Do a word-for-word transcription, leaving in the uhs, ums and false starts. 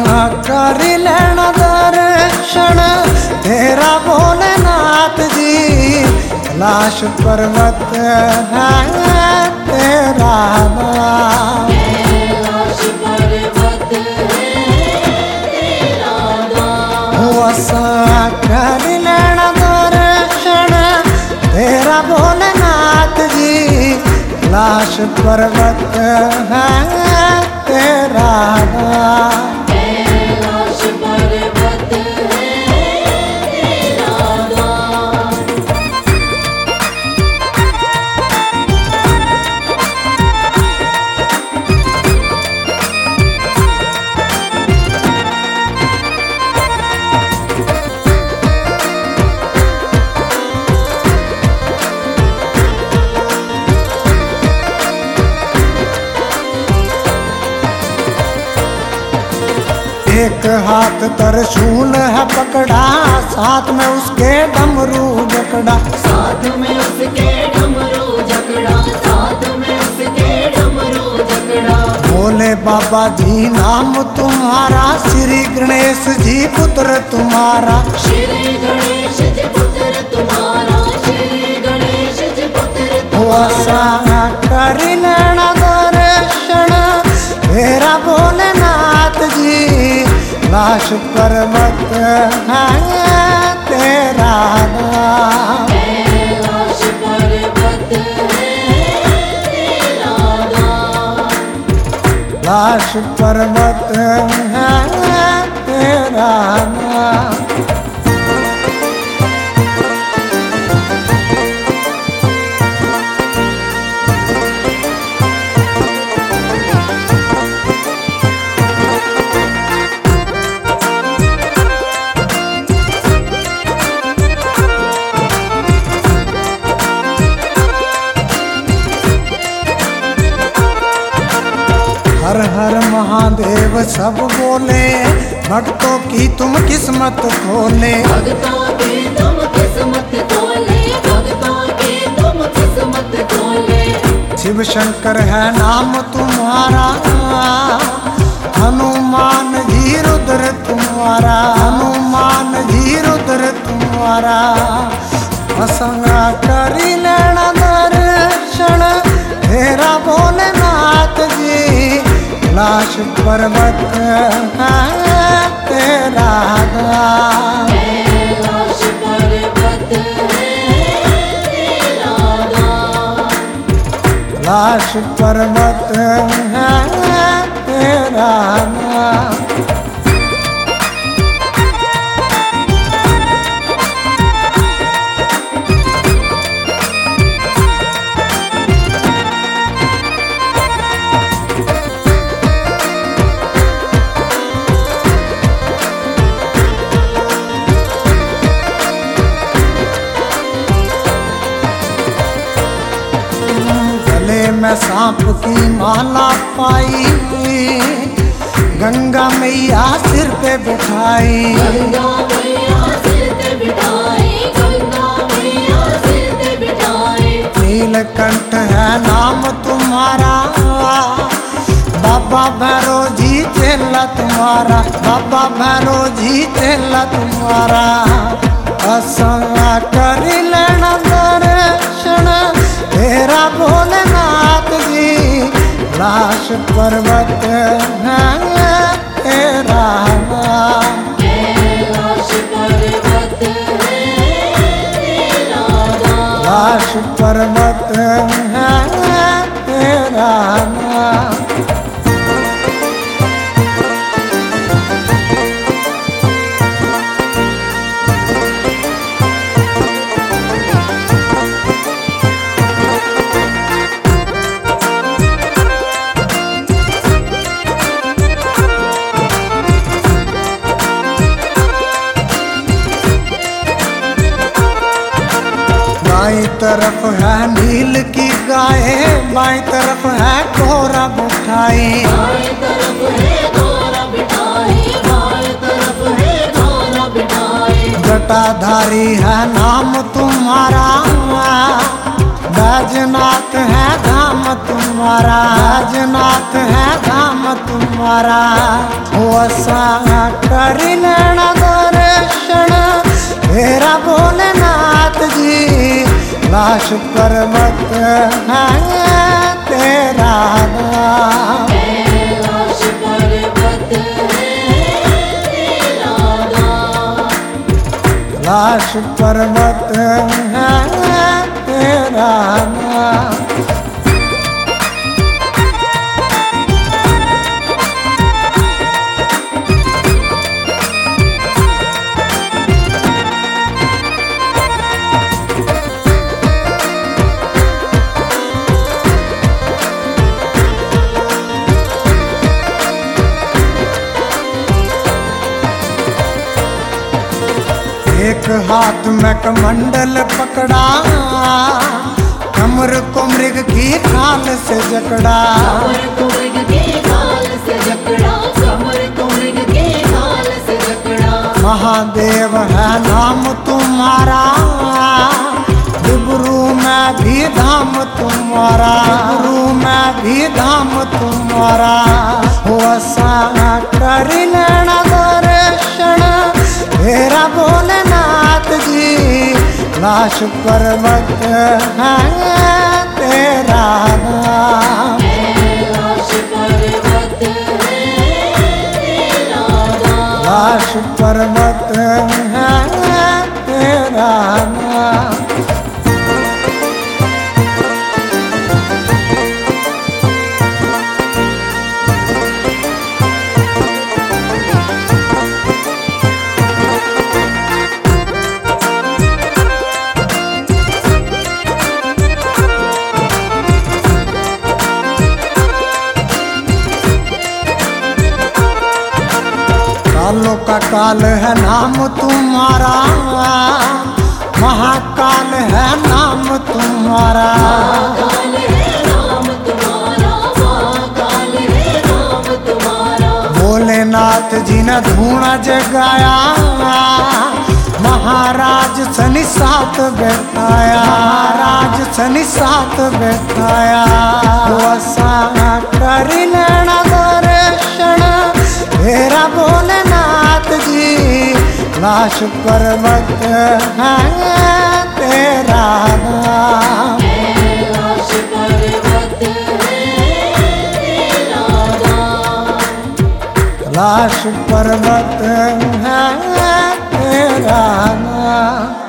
कर लेना दर्शन तेरा भोलेनाथ जी। कैलाश पर्वत है तेरा नाम। कैलाश पर्वत है तेरा नाम। वसा कर लेना दर्शन तेरा भोलेनाथ जी। कैलाश पर्वत है तेरा नाम। कैलाश पर्वत है तेरा नाम। एक हाथ त्रिशूल है पकड़ा, साथ में उसके डमरू जकड़ा। साथ में उसके डमरू जकड़ा, साथ में उसके डमरू जकड़ा। भोले बाबा जी नाम तुम्हारा, श्री गणेश जी पुत्र तुम्हारा। श्री गणेश जी पुत्र तुम्हारा, श्री गणेश जी पुत्र वसा कर लेना दर्शन तेरा भोलेनाथ जी। कैलाश पर्वत है तेरा नाम। कैलाश पर्वत है तेरा नाम। कैलाश पर्वत है तेरा नाम। हर हर महादेव सब बोले, भक्तों की तुम किस्मत खोले। भक्तों की तुम किस्मत खोले, भक्तों की तुम किस्मत खोले। शिव शंकर है नाम तुम्हारा, हनुमान जी रुद्र तुम्हारा। हनुमान जी रुद्र तुम्हारा। असंगा कर लेना दर्शन तेरा भोलेनाथ जी। कैलाश पर्वत है तेरा नाम। कैलाश पर्वत है तेरा नाम। कैलाश पर्वत है तेरा नाम। मैं सांप की माला पाई, गंगा मैया सिर पे बिठाई। गंगा मैया सिर पे बिठाई, गंगा मैया सिर पे बिठाई। नीलकंठ है नाम तुम्हारा, बाबा भैरो जी चेला तुम्हारा। बाबा भैरो जी चेला तुम्हारा। असंगा कर लेना दर्शन तेरा भोलेनाथ जी। कैलाश पर्वत है तेरा नाम। कैलाश पर्वत है तेरा नाम। कैलाश पर्वत है तेरा नाम। दाई तरफ है नील की गाय, बाई तरफ है कोरा बिठाई। बाई तरफ है कोरा बिठाई, बाई तरफ है कोरा बिठाई। जटाधारी है नाम तुम्हारा, बैजनाथ है धाम तुम्हारा, बैजनाथ है धाम तुम्हारा। हो असा करी लेना दर्शन तेरा भोलेनाथ जी, लाश पर्वत है तेरा नाम। कैलाश पर्वत है तेरा नाम। लाश पर्वत है तेरा नाम। एक हाथ में कमंडल पकड़ा, कमर को मृग की खाल से जकड़ा। कमर को मृग के खाल से जकड़ा, कमर को मृग के खाल से जकड़ा। महादेव है नाम तुम्हारा, डिबरू में भी धाम तुम्हारा, डिबरू में भी धाम तुम्हारा। हो असा करी लेना दर्शन तेरा भोलेनाथ जी, लाश पर्वत है तेरा नाम। कैलाश पर्वत है तेरा नाम। लाश पर्वत है तेरा नाम। कालों का काल है नाम तुम्हारा, महाकाल है नाम तुम्हारा। महाकाल है नाम तुम्हारा, महाकाल है नाम तुम्हारा। भोलेनाथ जी ने धूना जगाया, महाराज सनी साथ बैठाया, महाराज सनी साथ बैठाया। वसा करी लेना दर्शन तेरा भोलेनाथ जी, लाश पर्वत है तेरा नाम। कैलाश पर्वत है तेरा नाम। लाश पर्वत है तेरा नाम।